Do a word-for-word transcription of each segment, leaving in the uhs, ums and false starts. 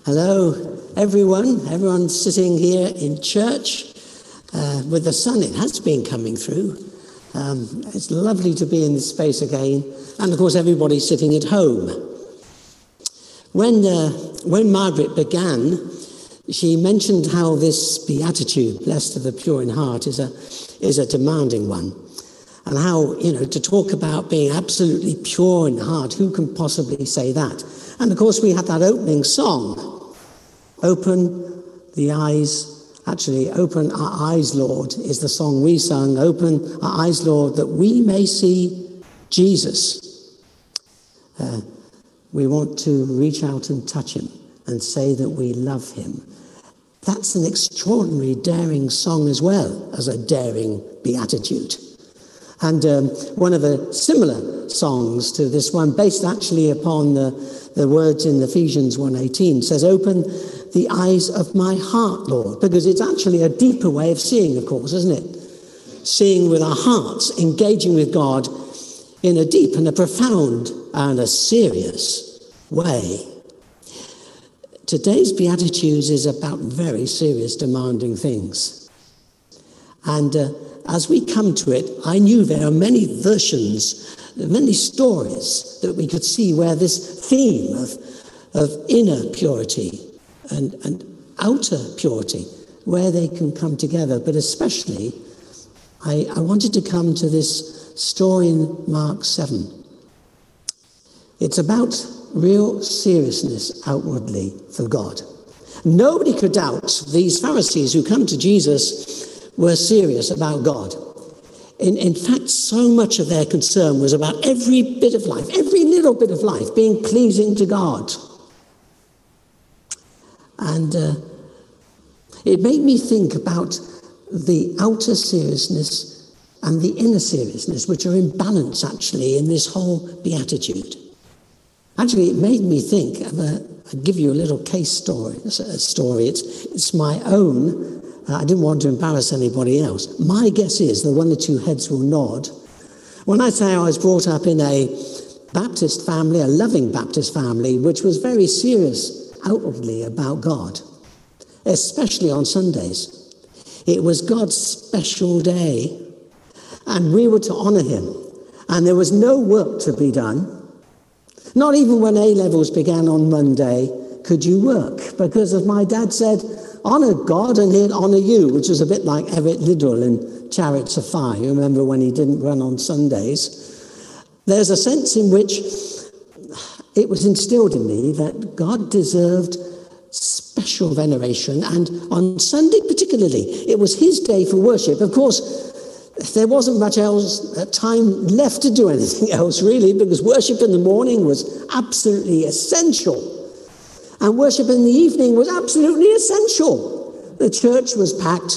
Hello, everyone. Everyone's sitting here in church uh, with the sun. It has been coming through. Um, it's lovely to be in this space again. And of course, everybody's sitting at home. When, uh, when Margaret began, she mentioned how this beatitude, blessed are the pure in heart, is a, is a demanding one. And how, you know, to talk about being absolutely pure in heart, who can possibly say that? And of course, we had that opening song. Open the eyes, actually, open our eyes, Lord, is the song we sung. Open our eyes, Lord, that we may see Jesus. Uh, we want to reach out and touch him and say that we love him. That's an extraordinary, daring song as well as a daring beatitude. And um, one of the similar songs to this one, based actually upon the, the words in Ephesians one eighteen, says, open the eyes of my heart, Lord, because it's actually a deeper way of seeing, of course, isn't it? Seeing with our hearts, engaging with God in a deep and a profound and a serious way. Today's Beatitudes is about very serious, demanding things. And uh, as we come to it, I knew there are many versions, many stories that we could see where this theme of, of inner purity and, and outer purity, where they can come together. But especially, I, I wanted to come to this story in Mark seven. It's about real seriousness outwardly for God. Nobody could doubt these Pharisees who come to Jesus were serious about God. In, in fact, so much of their concern was about every bit of life, every little bit of life being pleasing to God. And uh, it made me think about the outer seriousness and the inner seriousness, which are in balance, actually, in this whole beatitude. Actually, it made me think of a, I'll give you a little case story. A story. It's, it's my own. Uh, I didn't want to embarrass anybody else. My guess is that one or two heads will nod. When I say I was brought up in a Baptist family, a loving Baptist family, which was very serious outwardly about God, especially on Sundays. It was God's special day, and we were to honour him. And there was no work to be done. Not even when A-levels began on Monday could you work, because as my dad said, honour God and he'll honour you, which was a bit like Everett Liddell in Chariots of Fire. You remember when he didn't run on Sundays? There's a sense in which it was instilled in me that God deserved special veneration, and on Sunday particularly, it was his day for worship. Of course, there wasn't much else uh, time left to do anything else, really, because worship in the morning was absolutely essential. And worship in the evening was absolutely essential. The church was packed.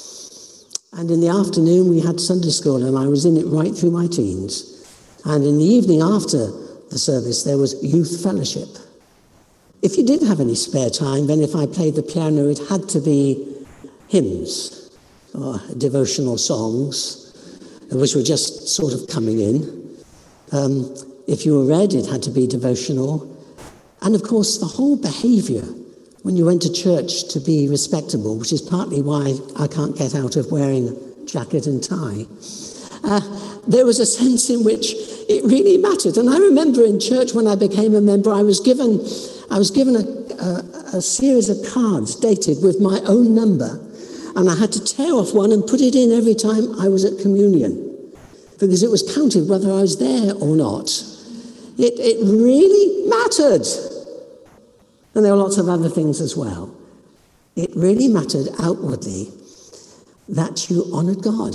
And in the afternoon, we had Sunday school, and I was in it right through my teens. And in the evening after the service, there was youth fellowship. If you did have any spare time, then if I played the piano, it had to be hymns or devotional songs, which were just sort of coming in. Um, if you were read, it had to be devotional. And of course, the whole behaviour when you went to church to be respectable, which is partly why I can't get out of wearing a jacket and tie. Uh, there was a sense in which it really mattered. And I remember in church when I became a member, I was given, I was given a, a, a series of cards dated with my own number. And I had to tear off one and put it in every time I was at communion, because it was counted whether I was there or not. It, it really mattered. And there were lots of other things as well. It really mattered outwardly that you honoured God.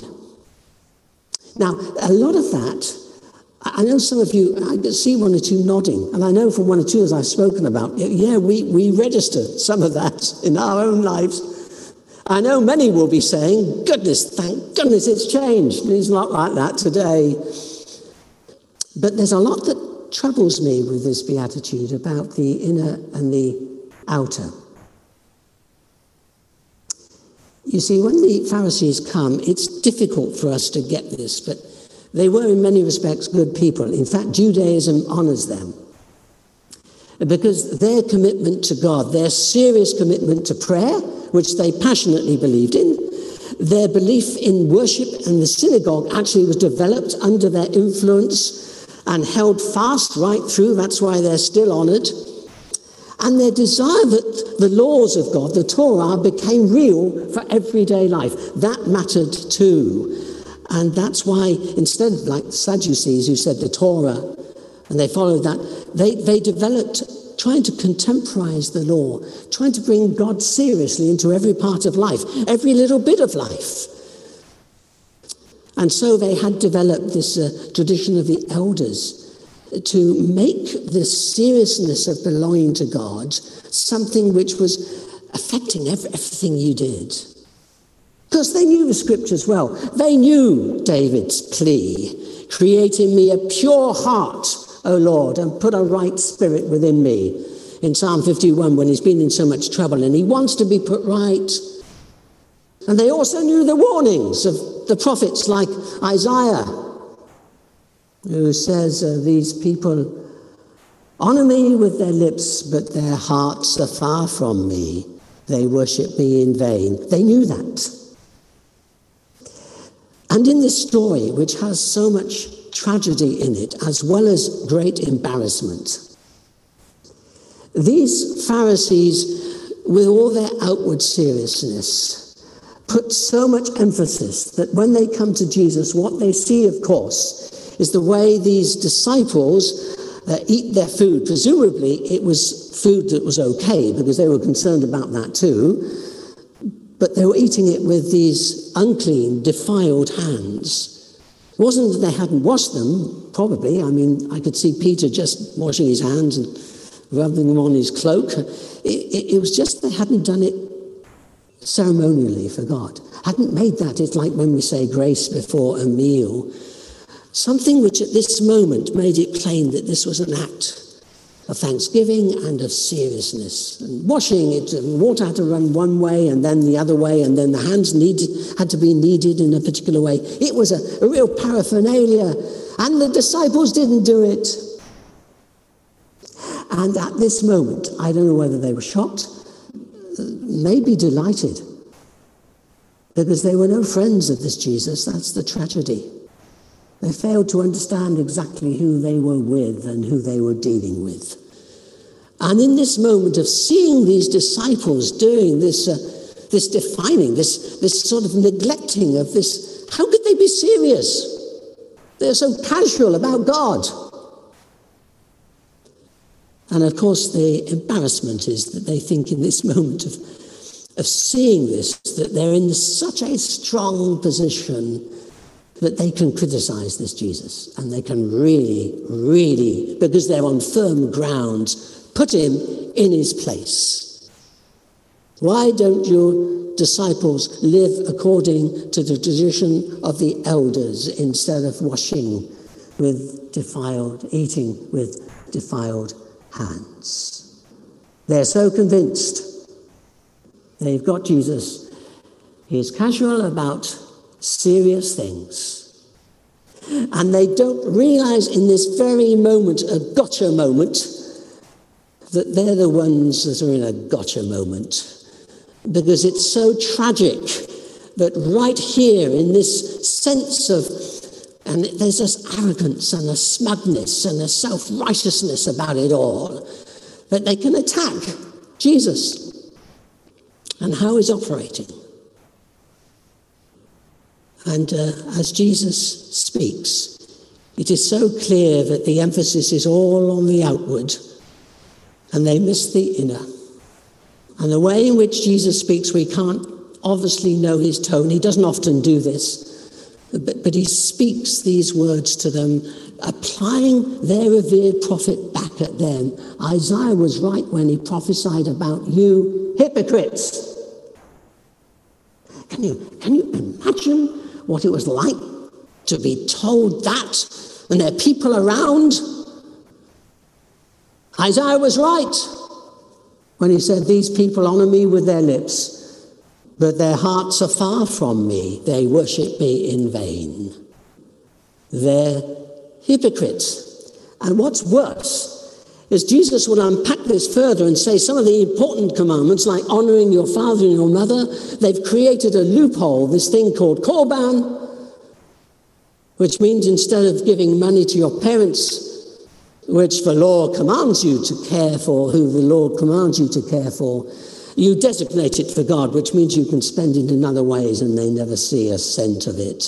Now, a lot of that, I know some of you, I can see one or two nodding, and I know from one or two as I've spoken about, yeah, we, we register some of that in our own lives. I know many will be saying, goodness, thank goodness it's changed. It's not like that today. But there's a lot that troubles me with this beatitude about the inner and the outer. You see, when the Pharisees come, it's difficult for us to get this, but they were in many respects good people. In fact, Judaism honours them. because their commitment to God, their serious commitment to prayer, which they passionately believed in, their belief in worship and the synagogue actually was developed under their influence and held fast right through. That's why they're still honoured. And their desire that the laws of God, the Torah, became real for everyday life. That mattered too. And that's why, instead of like the Sadducees who said the Torah, and they followed that, they, they developed trying to contemporize the law, trying to bring God seriously into every part of life, every little bit of life. And so they had developed this uh, tradition of the elders to make the seriousness of belonging to God something which was affecting every, everything you did. Because they knew the scriptures well. They knew David's plea, create in me a pure heart, O Lord, and put a right spirit within me. In Psalm fifty-one, when he's been in so much trouble and he wants to be put right. And they also knew the warnings of the prophets like Isaiah, who says, uh, these people honor me with their lips, but their hearts are far from me. They worship me in vain. They knew that. And in this story, which has so much tragedy in it, as well as great embarrassment, these Pharisees, with all their outward seriousness, put so much emphasis that when they come to Jesus, what they see, of course, is the way these disciples uh, eat their food. Presumably, it was food that was okay, because they were concerned about that too. But they were eating it with these unclean, defiled hands. It wasn't that they hadn't washed them, probably. I mean, I could see Peter just washing his hands and rubbing them on his cloak. It, it, it was just they hadn't done it ceremonially for God. Hadn't made that. It's like when we say grace before a meal. Something which at this moment made it plain that this was an act of thanksgiving and of seriousness. And washing it, and water had to run one way and then the other way, and then the hands needed had to be kneaded in a particular way. It was a, a real paraphernalia, and the disciples didn't do it. And at this moment, I don't know whether they were shocked, maybe delighted, because they were no friends of this Jesus. That's the tragedy. They failed to understand exactly who they were with and who they were dealing with. And in this moment of seeing these disciples doing this, uh, this defining, this, this sort of neglecting of this, how could they be serious? They're so casual about God. And of course, the embarrassment is that they think in this moment of, of seeing this, that they're in such a strong position that they can criticize this Jesus, and they can really, really, because they're on firm ground, put him in his place. Why don't your disciples live according to the tradition of the elders instead of washing with defiled, eating with defiled hands? They're so convinced they've got Jesus. He's casual about serious things. And they don't realize in this very moment, a gotcha moment, that they're the ones that are in a gotcha moment. Because it's so tragic that right here in this sense of, and there's this arrogance and a smugness and a self-righteousness about it all, that they can attack Jesus and how he's operating. And uh, as Jesus speaks, it is so clear that the emphasis is all on the outward, and they miss the inner. And the way in which Jesus speaks, we can't obviously know his tone. He doesn't often do this, but, but he speaks these words to them, applying their revered prophet back at them. Isaiah was right when he prophesied about you hypocrites. Can you, can you imagine what it was like to be told that, and there are people around? Isaiah was right when he said, these people honor me with their lips, but their hearts are far from me. They worship me in vain. They're hypocrites. And what's worse is Jesus will unpack this further and say some of the important commandments, like honoring your father and your mother, they've created a loophole, this thing called korban, which means instead of giving money to your parents, which the law commands you to care for, who the Lord commands you to care for, you designate it for God, which means you can spend it in other ways and they never see a cent of it.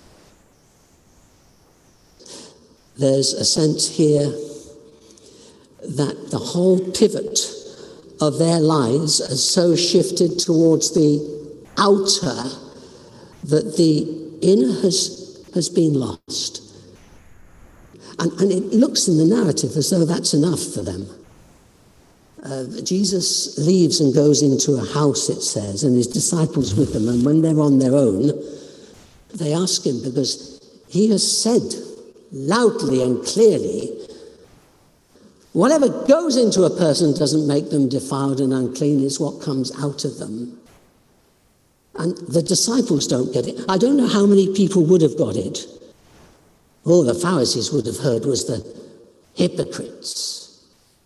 There's a sense here that the whole pivot of their lives has so shifted towards the outer that the inner has, has been lost. And, and it looks in the narrative as though that's enough for them. Uh, Jesus leaves and goes into a house, it says, and his disciples with them. And when they're on their own, they ask him, because he has said loudly and clearly, whatever goes into a person doesn't make them defiled and unclean. It's what comes out of them. And the disciples don't get it. I don't know how many people would have got it. All the Pharisees would have heard was the hypocrites.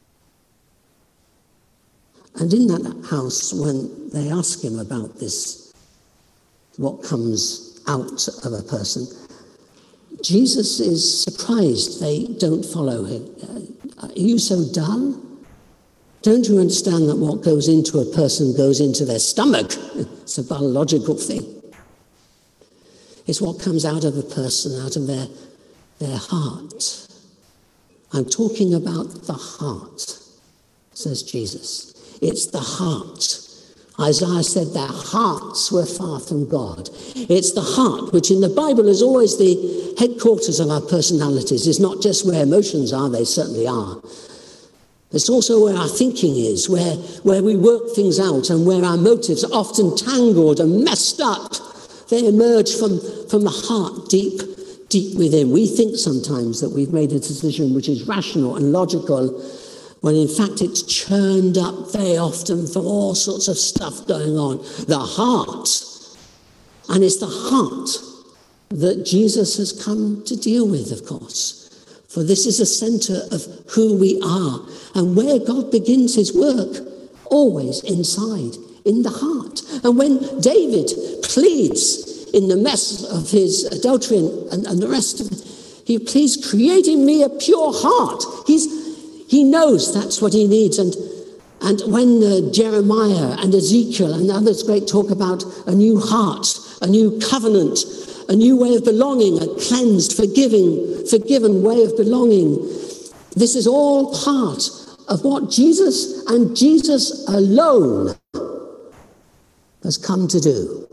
And in that house, when they ask him about this, what comes out of a person, Jesus is surprised they don't follow him. Are you so dull? Don't you understand that what goes into a person goes into their stomach? It's a biological thing. It's what comes out of a person, out of their, their heart. I'm talking about the heart, says Jesus. It's the heart. Isaiah said their hearts were far from God. It's the heart, which in the Bible is always the headquarters of our personalities. It's not just where emotions are, they certainly are. It's also where our thinking is, where, where we work things out and where our motives are often tangled and messed up. They emerge from, from the heart deep, deep within. We think sometimes that we've made a decision which is rational and logical, when in fact it's churned up very often from all sorts of stuff going on. The heart. And it's the heart that Jesus has come to deal with, of course. For this is the centre of who we are and where God begins his work, always inside, in the heart. And when David pleads in the mess of his adultery and, and, and the rest of it, he pleads, create in me a pure heart. He's He knows that's what he needs. And, and when uh, Jeremiah and Ezekiel and others great talk about a new heart, a new covenant, a new way of belonging, a cleansed, forgiving, forgiven way of belonging, this is all part of what Jesus and Jesus alone has come to do.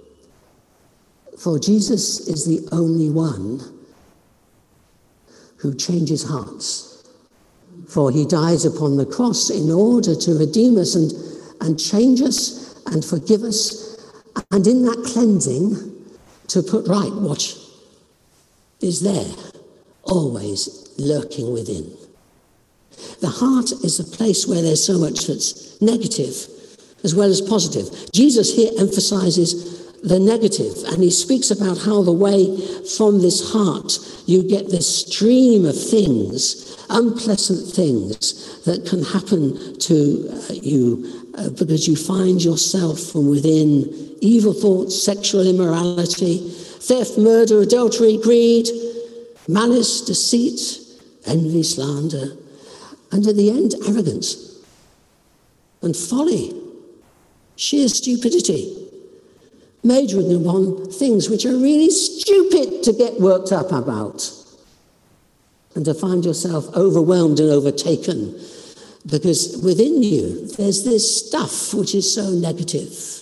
For Jesus is the only one who changes hearts. For he dies upon the cross in order to redeem us and, and change us and forgive us. And in that cleansing, to put right what is there, always lurking within. The heart is a place where there's so much that's negative as well as positive. Jesus here emphasizes the negative, and he speaks about how the way from this heart you get this stream of things, unpleasant things that can happen to uh, you uh, because you find yourself from within evil thoughts, sexual immorality, theft, murder, adultery, greed, malice, deceit, envy, slander, and at the end, arrogance and folly, sheer stupidity, majoring upon things which are really stupid to get worked up about, and to find yourself overwhelmed and overtaken because within you there's this stuff which is so negative.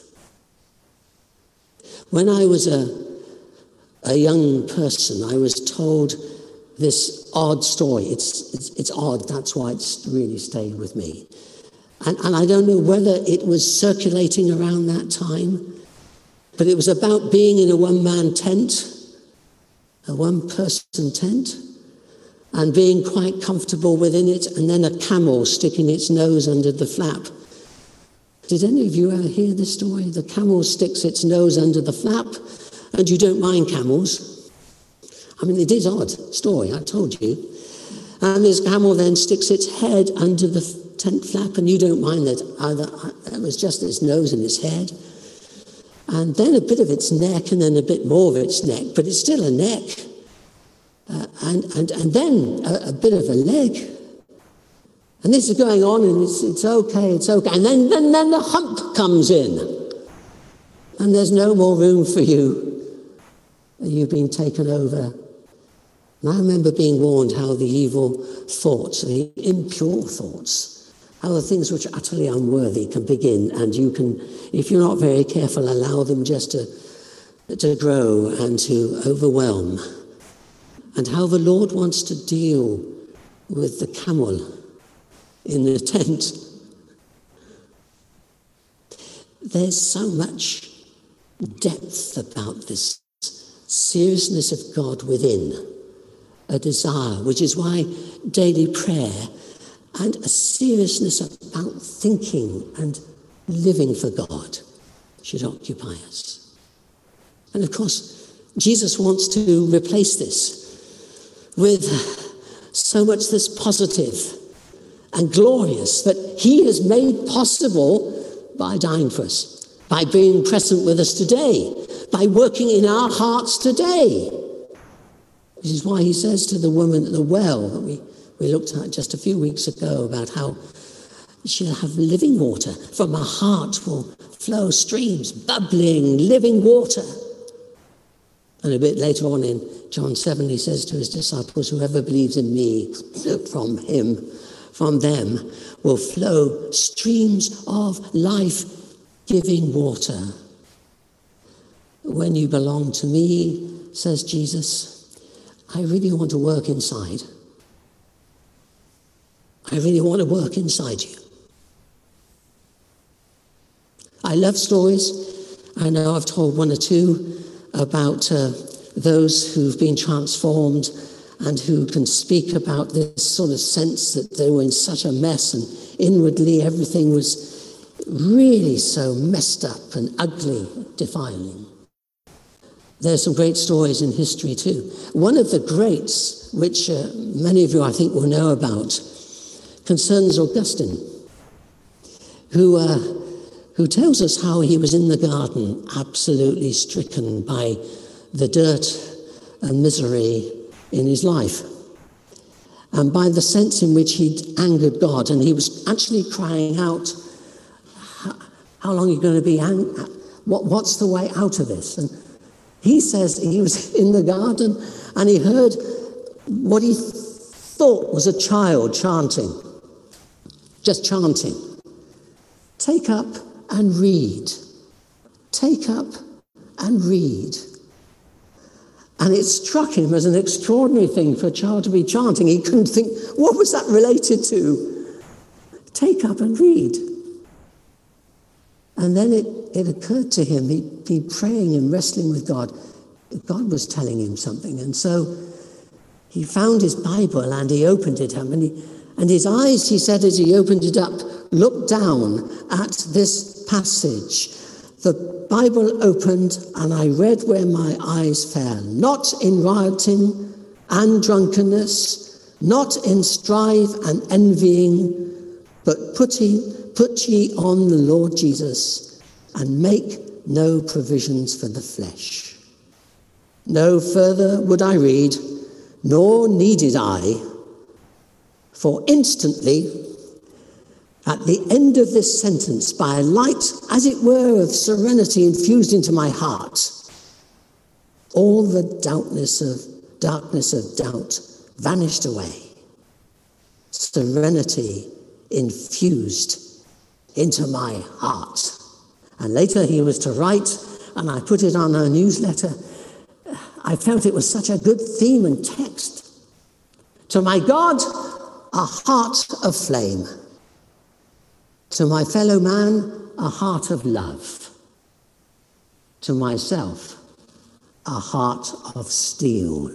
When I was a, a young person, I was told this odd story. It's, it's, it's odd, that's why it's really stayed with me. And, and I don't know whether it was circulating around that time, but it was about being in a one-man tent, a one-person tent, and being quite comfortable within it, and then a camel sticking its nose under the flap. Did any of you ever hear this story? The camel sticks its nose under the flap, and you don't mind camels. I mean, it is odd story, I told you. And this camel then sticks its head under the tent flap, and you don't mind that either. It was just its nose and its head. And then a bit of its neck, and then a bit more of its neck, but it's still a neck. Uh, and, and, and then a, a bit of a leg. And this is going on, and it's, it's okay, it's okay. And then, then, then the hump comes in. And there's no more room for you. You've been taken over. And I remember being warned how the evil thoughts, the impure thoughts, how the things which are utterly unworthy can begin, and you can, if you're not very careful, allow them just to, to grow and to overwhelm. And how the Lord wants to deal with the camel in the tent. There's so much depth about this seriousness of God within, a desire, which is why daily prayer and a seriousness about thinking and living for God should occupy us. And of course, Jesus wants to replace this with so much that's positive and glorious that he has made possible by dying for us, by being present with us today, by working in our hearts today. Which is why he says to the woman at the well that we, we looked at just a few weeks ago about how she'll have living water. From her heart will flow streams, bubbling, living water. And a bit later on in John seven, he says to his disciples, whoever believes in me, from him, from them, will flow streams of life-giving water. When you belong to me, says Jesus, I really want to work inside. I really want to work inside you. I love stories. I know I've told one or two about uh, those who've been transformed and who can speak about this sort of sense that they were in such a mess and inwardly everything was really so messed up and ugly, defiling. There's some great stories in history too. One of the greats, which uh, many of you I think will know about, concerns Augustine, who uh, who tells us how he was in the garden, absolutely stricken by the dirt and misery in his life, and by the sense in which he'd angered God, and he was actually crying out, how long are you going to be angry? What, what's the way out of this? And he says he was in the garden and he heard what he thought was a child chanting, just chanting. Take up and read. Take up and read. And it struck him as an extraordinary thing for a child to be chanting. He couldn't think, what was that related to? Take up and read. And then it, it occurred to him, he'd been praying and wrestling with God. God was telling him something. And so he found his Bible and he opened it up. And, he, and his eyes, he said, as he opened it up, looked down at this passage. The Bible opened and I read where my eyes fell. Not in rioting and drunkenness, not in strife and envying, but putting Put ye on the Lord Jesus, and make no provisions for the flesh. No further would I read, nor needed I, for instantly, at the end of this sentence, by a light, as it were, of serenity infused into my heart, all the doubtness of darkness of doubt vanished away. Serenity infused into my heart. And later he was to write, and I put it on our newsletter. I felt it was such a good theme and text. To my God, a heart of flame. To my fellow man, a heart of love. To myself, a heart of steel.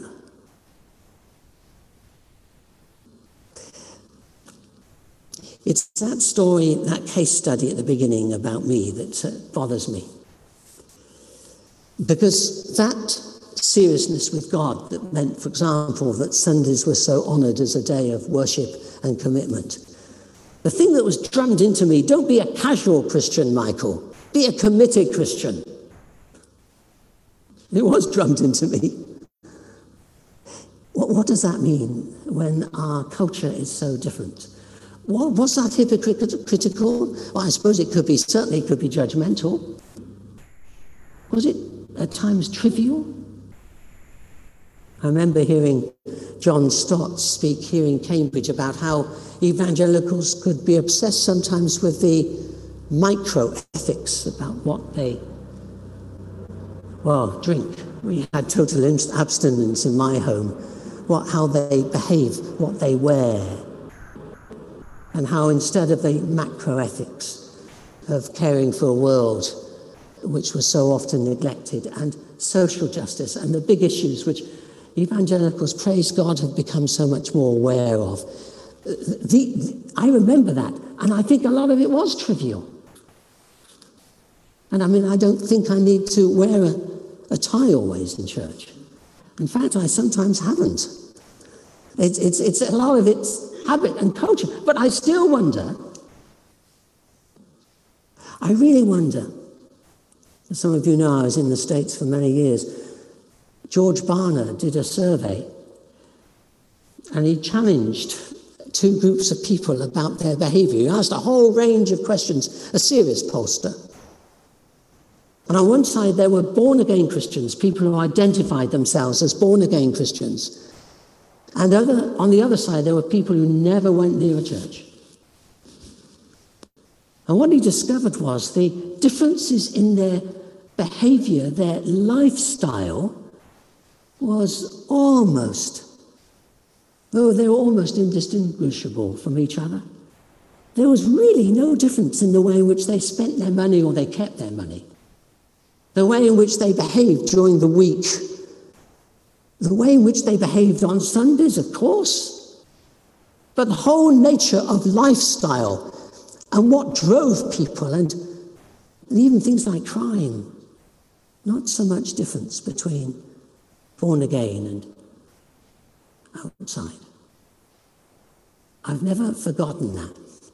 It's that story, that case study at the beginning about me that uh, bothers me. Because that seriousness with God that meant, for example, that Sundays were so honoured as a day of worship and commitment. The thing that was drummed into me, don't be a casual Christian, Michael. Be a committed Christian. It was drummed into me. What, what does that mean when our culture is so different? What, was that hypocritical? Well, I suppose it could be, certainly it could be judgmental. Was it at times trivial? I remember hearing John Stott speak here in Cambridge about how evangelicals could be obsessed sometimes with the micro-ethics about what they, well, drink. We had total abstinence in my home. What, how they behave, what they wear, and how instead of the macro-ethics of caring for a world which was so often neglected, and social justice, and the big issues which evangelicals, praise God, have become so much more aware of. The, the, I remember that, and I think a lot of it was trivial. And I mean, I don't think I need to wear a, a tie always in church. In fact, I sometimes haven't. It's, it's, it's a lot of it's habit and culture. But I still wonder, I really wonder, as some of you know, I was in the States for many years. George Barna did a survey, and he challenged two groups of people about their behavior. He asked a whole range of questions, a serious pollster. And on one side, there were born-again Christians, people who identified themselves as born-again Christians. And other, on the other side, there were people who never went near a church. And what he discovered was the differences in their behavior, their lifestyle, was almost, oh, they were almost indistinguishable from each other. There was really no difference in the way in which they spent their money or they kept their money. The way in which they behaved during the week. The way in which they behaved on Sundays, of course. But the whole nature of lifestyle and what drove people, and, and even things like crime. Not so much difference between born again and outside. I've never forgotten that.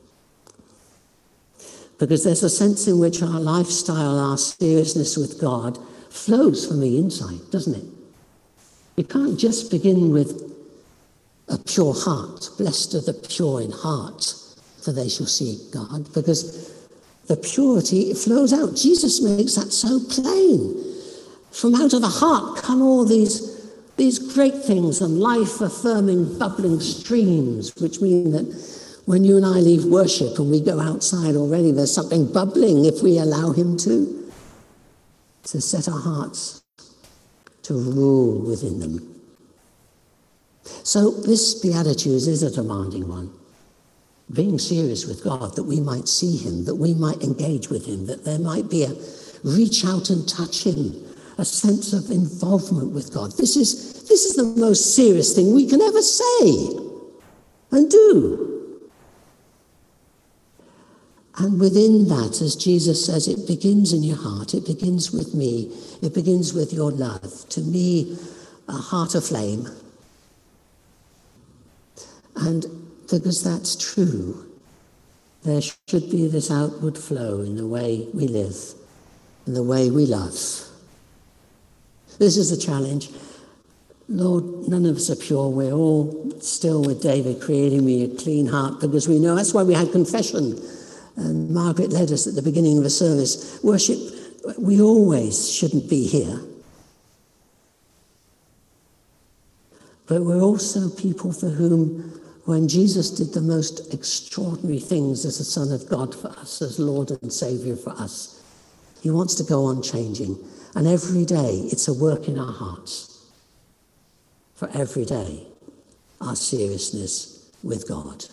Because there's a sense in which our lifestyle, our seriousness with God, flows from the inside, doesn't it? You can't just begin with a pure heart. Blessed are the pure in heart, for they shall see God. Because the purity, it flows out. Jesus makes that so plain. From out of the heart come all these, these great things and life-affirming, bubbling streams, which mean that when you and I leave worship and we go outside already, there's something bubbling if we allow him to, to set our hearts to rule within them. So this Beatitudes is a demanding one. Being serious with God, that we might see him, that we might engage with him, that there might be a reach out and touch him, a sense of involvement with God. This is, this is the most serious thing we can ever say and do. And within that, as Jesus says, it begins in your heart. It begins with me. It begins with your love. To me, a heart aflame. And because that's true, there should be this outward flow in the way we live, in the way we love. This is the challenge. Lord, none of us are pure. We're all still with David, creating me a clean heart, because we know that's why we had confession. And Margaret led us at the beginning of the service. Worship, we always shouldn't be here. But we're also people for whom, when Jesus did the most extraordinary things as the Son of God for us, as Lord and Saviour for us, he wants to go on changing. And every day, it's a work in our hearts. For every day, our seriousness with God.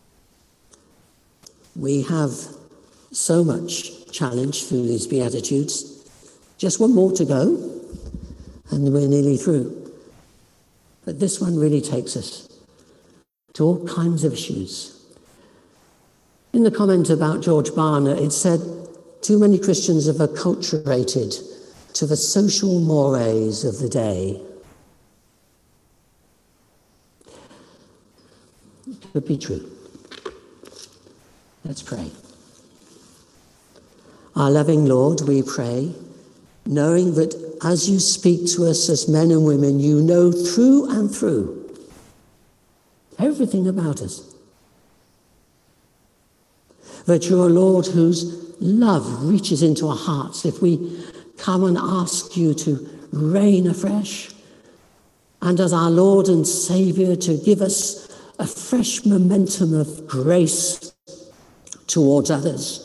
We have so much challenge through these Beatitudes. Just one more to go, and we're nearly through. But this one really takes us to all kinds of issues. In the comment about George Barna, it said, too many Christians have acculturated to the social mores of the day. It could be true. Let's pray. Our loving Lord, we pray, knowing that as you speak to us as men and women, you know through and through everything about us. That you're a Lord whose love reaches into our hearts if we come and ask you to reign afresh, and as our Lord and Saviour to give us a fresh momentum of grace towards others.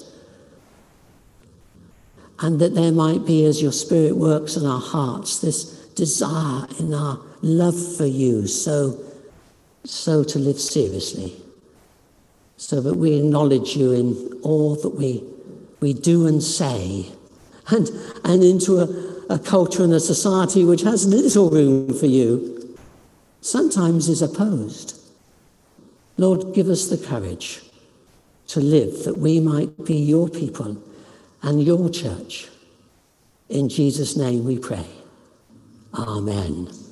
And that there might be, as your Spirit works in our hearts, this desire in our love for you, so, so to live seriously, so that we acknowledge you in all that we, we do and say, and, and into a, a culture and a society which has little room for you, sometimes is opposed. Lord, give us the courage to live that we might be your people and your church. In Jesus' name we pray. Amen.